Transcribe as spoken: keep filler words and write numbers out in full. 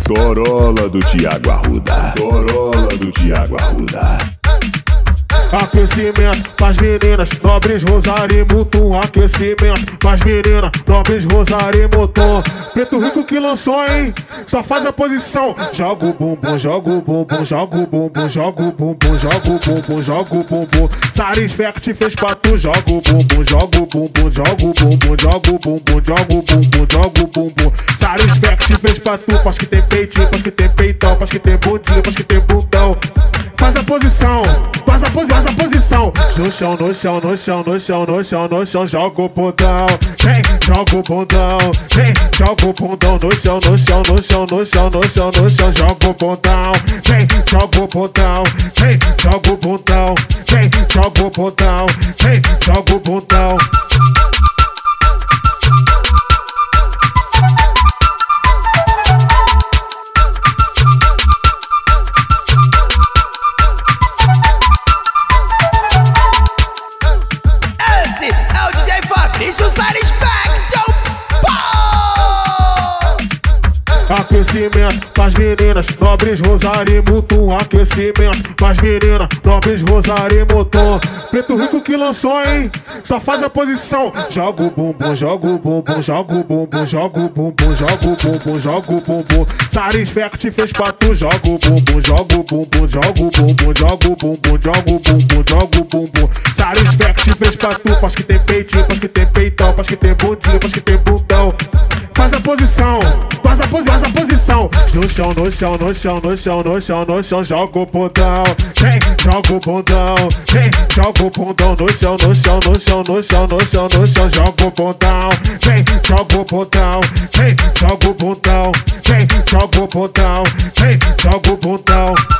Corolla do Thiago Arruda. Corolla do Thiago Arruda. Aquecimento pras meninas, nobres Rosário e Mutum. Aquecimento pras meninas, nobres Rosário e Mutum. Preto Rico que lançou, hein? Só faz a posição. Joga o bumbum, joga o bumbum, joga o bumbum, joga o bumbum, joga o bumbum, joga o bumbum. Satisfact fez pra tu, joga o bumbum, joga o bumbum, joga o bumbum, joga o bumbum, joga o bumbum, joga o bumbum. Satisfact fez pra tu, faz que tem peitinho, faz que tem peitão, faz que tem bundinho, faz que tem bundão. Faz a posição, faz a posição, faz a posição. No chão, no chão, no chão, no chão, no chão, no chão, joga o bundão. Vem, joga o bundão. Vem, joga o bundão no chão, no chão, no chão, no chão, no chão, no chão, joga o bundão. Vem, joga o bundão. Vem, joga o bundão. Vem, joga o bundão. Vem, joga o bundão. Aquecimento pras meninas, nobres Rosário e Mutum. Aquecimento pras meninas, nobres Rosário e Mutum. Preto Rico que lançou, hein? Só faz a posição. Joga o bumbum, joga o bumbum, joga o bumbum, joga o bumbum, joga o bumbum, joga o bumbum. Satisfact fez pra tu, joga o bumbum, joga o bumbum, joga o bumbum, joga o bumbum, joga o bumbum, joga o bumbum. Satisfact fez pra tu, faz que tem peitinho, faz que tem peitão, faz que tem bundinho, faz que tem bundão. Faz a posição, faz a posição, faz a posição. No chão, no chão, no chão, no chão, no chão, no chão, joga o bundão. Vem, joga o bundão. Vem, joga o bundão no chão, no chão, no chão, no chão, no chão, no chão, joga o bundão. Vem, joga o bundão. Vem, joga o bundão. Vem, joga o bundão. Vem, joga o bundão.